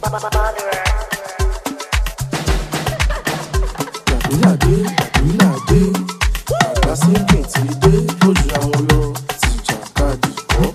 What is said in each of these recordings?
Làdé, làdé, àgbàsíkè ti dé, lójú àwọn lọ, ti jàkadì kọ́.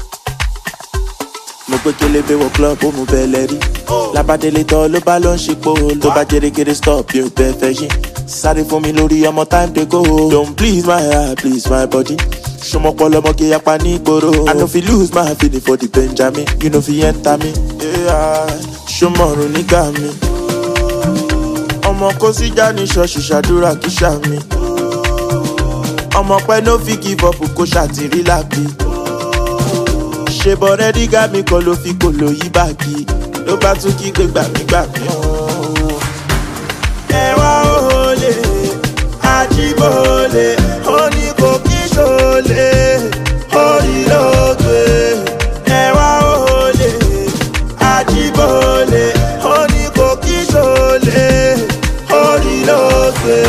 Mo gbé kélébé wọ club ó mú bẹ́lẹ̀ rí. Lábàdélé tán ló bá ló ń ṣipò. Tó bá jẹ́rẹ́gẹ́rẹ́ stop yóò bẹ́ẹ̀ fẹ́ yín. Sáré fún mi lórí ọmọ time dey go. Don't please my heart, please my body. Ṣọmọpọ̀ lọmọge yapa ní ìgboro. I no fit lose my feeling for the Benjamin. You no fit enter me. Ṣọmọrùn nígà mi. Ọmọ kò sí já ní ṣọ́ọ̀ṣì ṣàdúrà kí ṣàmì. Ọmọ pẹ́ no fit give up kó ṣàtìrí lábí. Ṣé bọ̀rẹ́ dígá mi kan ló fi kò lóyí báàgì. Ló bá tún kí gbé gbàmígbàmí. Ẹ wá òòlè, àjíbòòlè, ó ní kò kí ṣòlè, orí ló gbé. Ẹ wá òòlè, àjíbòòlè, ó ní kò kí ṣòlè, orí ló gbé.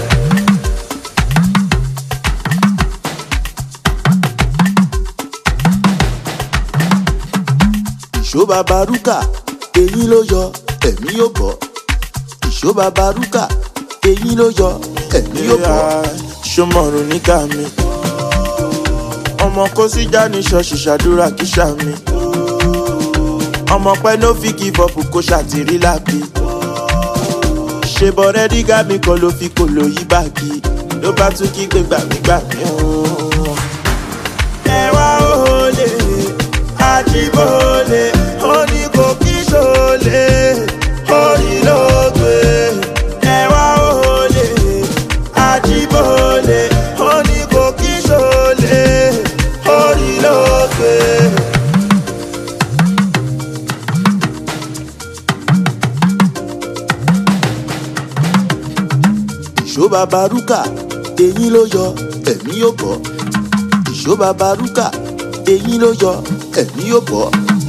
Ìṣó bàbá rúkà, eyín ló yọ, ẹ̀mí yóò bọ̀. Ìṣó bàbá rúkà, eyín ló yọ, ẹ̀mí yóò bọ̀. Ṣọmọrùn níkà mi. Ọmọ kò sí já ní ṣọ́ọ̀ṣì ṣàdúrà kí ṣàmì. Ọmọ pẹ́ no fit give up kó ṣàtìrí lábí. Ṣé bọ̀rẹ́ dígá mi kan ló fi kò lóyí báàgì. Ló bá tún kí gbé gbàmígbàmí. Ẹ wá òòlè, àjíbòòlè, ó ní kò kí ṣòlè, orí ló gbé. Ẹ wá òòlè, àjíbòòlè, ó ní kò kí ṣòlè, orí ló gbé. Ìṣó bàbá rúkà, eyín ló yọ, ẹ̀mí yóò bọ̀. Ìṣó bàbá rúkà, eyín ló yọ, ẹ̀mí yóò bọ̀.